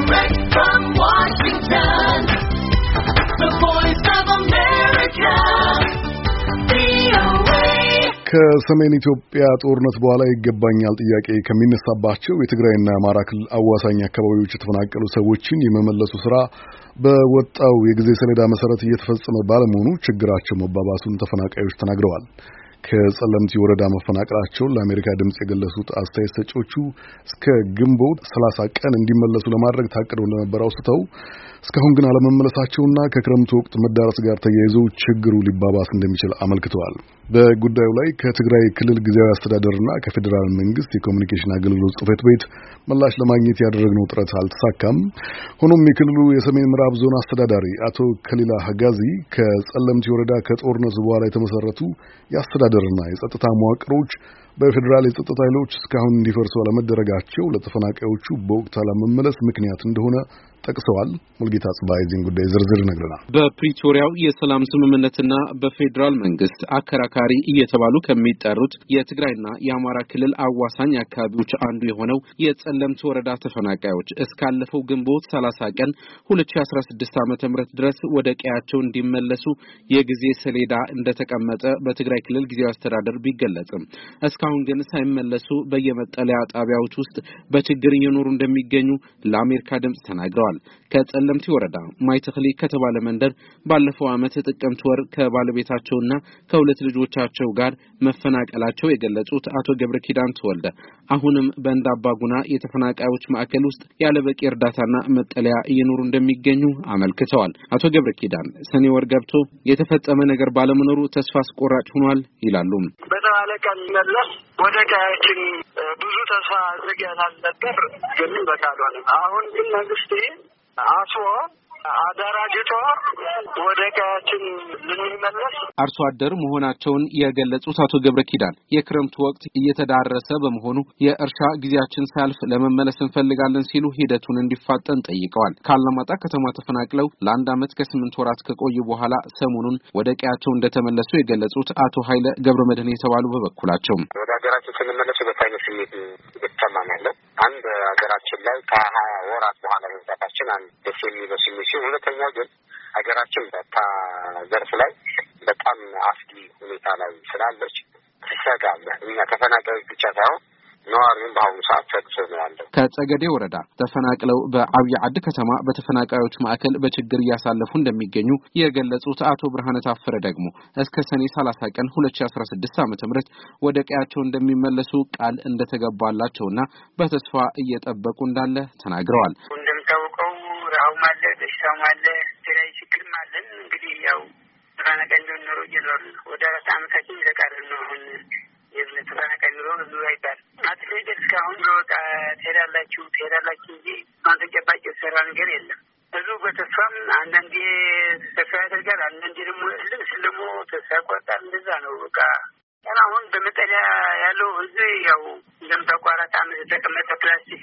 Direct from Washington, the voice of America, VOA. ከሰሜን ኢትዮጵያ ጦርነት በኋላ ይገባኛል ጥያቄ ከሚነሳባቸው የትግራይና አማራ ክልል አዋሳኝ አካባቢዎች የተፈናቀሉ ሰዎችን የመመለሱ ስራ በወጣው የጊዜ ሰሌዳ መሰረት እየተፈጸመ ባለመሆኑ ችግራቸው መባባሱን ተፈናቃዮች ተናግረዋል። ከጸለምቲ ወረዳ መፈናቀላቸውን ለአሜሪካ ድምጽ የገለጹት አስተያየት ሰጪዎቹ እስከ ግንቦት 30 ቀን እንዲመለሱ ለማድረግ ታቅደው እንደነበር አውስተው እስካሁን ግን አለመመለሳቸውና ከክረምቱ ወቅት መዳረስ ጋር ተያይዞ ችግሩ ሊባባስ እንደሚችል አመልክተዋል። በጉዳዩ ላይ ከትግራይ ክልል ጊዜያዊ አስተዳደርና ከፌዴራል መንግስት የኮሙኒኬሽን አገልግሎት ጽሕፈት ቤት ምላሽ ለማግኘት ያደረግነው ጥረት አልተሳካም። ሆኖም የክልሉ የሰሜን ምዕራብ ዞን አስተዳዳሪ አቶ ከሊላ ሀጋዚ ከጸለምቲ ወረዳ ከጦርነቱ በኋላ የተመሰረቱ የአስተዳደርና የጸጥታ መዋቅሮች በፌዴራል የጸጥታ ኃይሎች እስካሁን እንዲፈርሱ አለመደረጋቸው ለተፈናቃዮቹ በወቅቱ አለመመለስ ምክንያት እንደሆነ ጠቅሰዋል። ሙልጌታ ጽባይ ዚን ጉዳይ ዝርዝር ነግረናል። በፕሪቶሪያው የሰላም ስምምነትና በፌዴራል መንግስት አከራካሪ እየተባሉ ከሚጠሩት የትግራይና የአማራ ክልል አዋሳኝ አካባቢዎች አንዱ የሆነው የጸለምቲ ወረዳ ተፈናቃዮች እስካለፈው ግንቦት 30 ቀን 2016 ዓ.ም ድረስ ወደ ቀያቸው እንዲመለሱ የጊዜ ሰሌዳ እንደተቀመጠ በትግራይ ክልል ጊዜያዊ አስተዳደር ቢገለጽም እስካሁን ግን ሳይመለሱ በየመጠለያ ጣቢያዎች ውስጥ በችግር እየኖሩ እንደሚገኙ ለአሜሪካ ድምጽ ተናግረዋል። ከጸለምቲ ወረዳ ማይተክሊ ከተባለ መንደር ባለፈው ዓመት ጥቅምት ወር ከባለቤታቸውና ከሁለት ልጆቻቸው ጋር መፈናቀላቸው የገለጹት አቶ ገብረ ኪዳን ተወልደ አሁንም በእንዳባጉና የተፈናቃዮች ማዕከል ውስጥ ያለ በቂ እርዳታና መጠለያ እየኖሩ እንደሚገኙ አመልክተዋል። አቶ ገብረ ኪዳን ሰኔ ወር ገብቶ የተፈጸመ ነገር ባለመኖሩ ተስፋ አስቆራጭ ሆኗል ይላሉ። በተባለ ቀን መለስ ወደ ቀያችን ብዙ ተስፋ አድርገናል ነበር፣ ግን በቃል ሆነ። አሁን ግን መንግስት አስቦ አደራጅቶ ወደ ቀያችን ልንመለስ አርሶ አደር መሆናቸውን የገለጹት አቶ ገብረ ኪዳን የክረምቱ ወቅት እየተዳረሰ በመሆኑ የእርሻ ጊዜያችን ሳያልፍ ለመመለስ እንፈልጋለን ሲሉ ሂደቱን እንዲፋጠን ጠይቀዋል። ካላማጣ ከተማ ተፈናቅለው ለአንድ ዓመት ከ8 ወራት ከቆዩ በኋላ ሰሞኑን ወደ ቀያቸው እንደተመለሱ የገለጹት አቶ ኃይለ ገብረ መድህን የተባሉ በበኩላቸው ወደ ሀገራችን ስንመለስ በታይነ ስሜት ይተማማል። አንድ ሀገራችን ላይ ከ20 ወራት በኋላ መምጣታችን አንድ ደስ የሚል ስሜት ሲሆን፣ ሁለተኛው ግን ሀገራችን በዘርፍ ላይ በጣም አስጊ ሁኔታ ላይ ስላለች ትሰጋለህ። እኛ ተፈናቃዮች ብቻ ሳይሆን ነዋሪውን በአሁኑ ሰዓት ተግሶ ነው ያለው። ከጸገዴ ወረዳ ተፈናቅለው በአብይ አድ ከተማ በተፈናቃዮች ማዕከል በችግር እያሳለፉ እንደሚገኙ የገለጹት አቶ ብርሃነ ታፈረ ደግሞ እስከ ሰኔ 30 ቀን 2016 ዓ.ም ወደ ቀያቸው እንደሚመለሱ ቃል እንደተገባላቸውና በተስፋ እየጠበቁ እንዳለ ተናግረዋል። እንደምታውቀው ረሃብም አለ፣ በሽታውም አለ፣ ተለያዩ ችግርም አለ። እንግዲህ ያው ተፈናቃይ እንደኖሩ እየኖሩ ወደ 4 ዓመታችን የተቃረን ነው። አሁን ተፈናቃይ ኑሮ ብዙ አይባልም። አትሌት እስካሁን በቃ ትሄዳላችሁ እንጂ ማንተጨባጭ የተሰራ ነገር የለም። ብዙ በተስፋም አንዳንዴ ተስፋ ያደርጋል፣ አንዳንዴ ደግሞ ልብስ ደግሞ ተስፋ ያቆርጣል። እንደዛ ነው በቃ። አሁን በመጠለያ ያለው ህዝብ ያው እንደምታውቀው 4 ዓመት የተቀመጠ ፕላስቲክ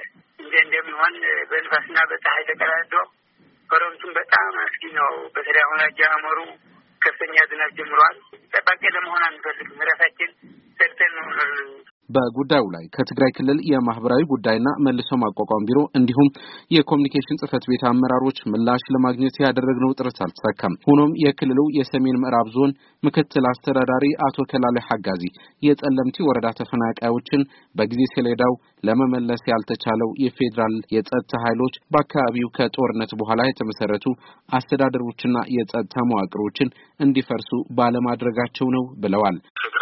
እንደሚሆን በንፋስና በፀሐይ ተቀዳዶ ኮረምቱም በጣም አስጊ ነው። በተለይ አሁን አጀማመሩ ከፍተኛ ዝናብ ጀምሯል። ጠባቂ ለመሆን አንፈልግም። ራሳችን ሰርተን ነው። በጉዳዩ ላይ ከትግራይ ክልል የማህበራዊ ጉዳይና መልሶ ማቋቋም ቢሮ እንዲሁም የኮሙኒኬሽን ጽሕፈት ቤት አመራሮች ምላሽ ለማግኘት ያደረግነው ጥረት አልተሳካም። ሆኖም የክልሉ የሰሜን ምዕራብ ዞን ምክትል አስተዳዳሪ አቶ ከላለ ሐጋዚ የጸለምቲ ወረዳ ተፈናቃዮችን በጊዜ ሰሌዳው ለመመለስ ያልተቻለው የፌዴራል የጸጥታ ኃይሎች በአካባቢው ከጦርነት በኋላ የተመሰረቱ አስተዳደሮችና የጸጥታ መዋቅሮችን እንዲፈርሱ ባለማድረጋቸው ነው ብለዋል።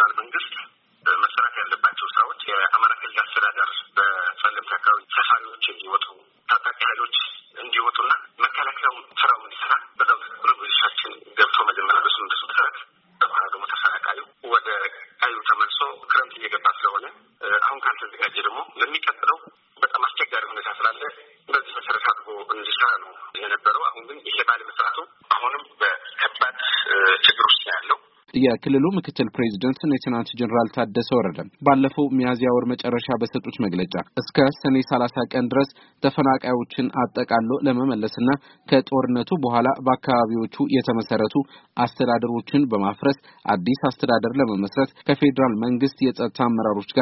እንዲወጡና መከላከያው ስራው እንዲሰራ በዛው ሩብሪሻችን ገብቶ መጀመሪያ በሱ እንደሰጠት በኋላ ደግሞ ተፈናቃዩ ወደ ቀዩ ተመልሶ ክረምት እየገባ ስለሆነ አሁን ካልተዘጋጀ ደግሞ ለሚቀጥለው በጣም አስቸጋሪ ሁኔታ ስላለ በዚህ መሰረት አድርጎ እንዲሰራ ነው የነበረው። አሁን ግን ይሄ ባለመስራቱ አሁንም በከባድ ችግር ውስጥ ያለው የክልሉ ምክትል ፕሬዝዳንት ሌተናንት ጀነራል ታደሰ ወረደ ባለፈው ሚያዝያ ወር መጨረሻ በሰጡት መግለጫ እስከ ሰኔ 30 ቀን ድረስ ተፈናቃዮችን አጠቃሎ ለመመለስና ከጦርነቱ በኋላ በአካባቢዎቹ የተመሰረቱ አስተዳደሮችን በማፍረስ አዲስ አስተዳደር ለመመስረት ከፌዴራል መንግስት የጸጥታ አመራሮች ጋር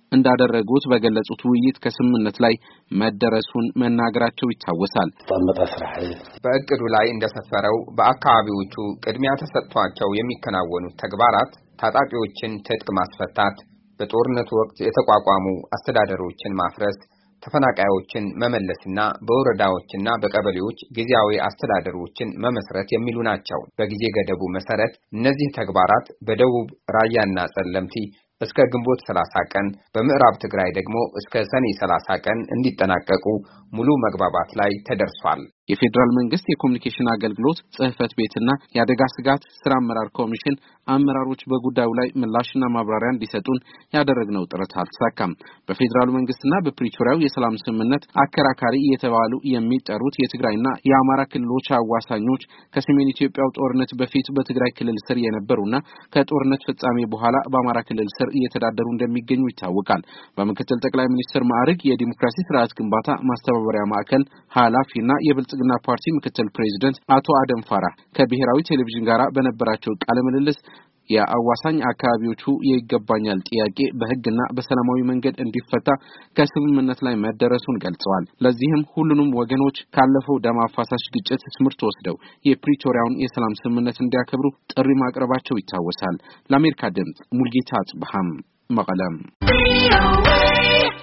እንዳደረጉት በገለጹት ውይይት ከስምምነት ላይ መደረሱን መናገራቸው ይታወሳል። በእቅዱ ላይ እንደሰፈረው በአካባቢዎቹ ቅድሚያ ተሰጥቷቸው የሚከናወኑ ተግባራት ታጣቂዎችን ትጥቅ ማስፈታት፣ በጦርነቱ ወቅት የተቋቋሙ አስተዳደሮችን ማፍረስ፣ ተፈናቃዮችን መመለስና በወረዳዎችና በቀበሌዎች ጊዜያዊ አስተዳደሮችን መመስረት የሚሉ ናቸው። በጊዜ ገደቡ መሰረት እነዚህ ተግባራት በደቡብ ራያና ጸለምቲ እስከ ግንቦት 30 ቀን በምዕራብ ትግራይ ደግሞ እስከ ሰኔ 30 ቀን እንዲጠናቀቁ ሙሉ መግባባት ላይ ተደርሷል። የፌደራል መንግስት የኮሙኒኬሽን አገልግሎት ጽህፈት ቤትና የአደጋ ስጋት ስራ አመራር ኮሚሽን አመራሮች በጉዳዩ ላይ ምላሽና ማብራሪያ እንዲሰጡን ያደረግነው ጥረት አልተሳካም። በፌደራል መንግስትና በፕሪቶሪያው የሰላም ስምምነት አከራካሪ የተባሉ የሚጠሩት የትግራይና የአማራ ክልሎች አዋሳኞች ከሰሜን ኢትዮጵያው ጦርነት በፊት በትግራይ ክልል ስር የነበሩና ከጦርነት ፍጻሜ በኋላ በአማራ ክልል ስር እየተዳደሩ እንደሚገኙ ይታወቃል። በምክትል ጠቅላይ ሚኒስትር ማዕረግ የዲሞክራሲ ስርዓት ግንባታ ማስተባበሪያ ማዕከል ኃላፊና የብልጽግና ፓርቲ ምክትል ፕሬዝዳንት አቶ አደም ፋራ ከብሔራዊ ቴሌቪዥን ጋር በነበራቸው ቃለ ምልልስ የአዋሳኝ አካባቢዎቹ የይገባኛል ጥያቄ በህግና በሰላማዊ መንገድ እንዲፈታ ከስምምነት ላይ መደረሱን ገልጸዋል። ለዚህም ሁሉንም ወገኖች ካለፈው ደም አፋሳሽ ግጭት ትምህርት ወስደው የፕሪቶሪያውን የሰላም ስምምነት እንዲያከብሩ ጥሪ ማቅረባቸው ይታወሳል። ለአሜሪካ ድምጽ ሙልጌታ ጽብሃም መቀለም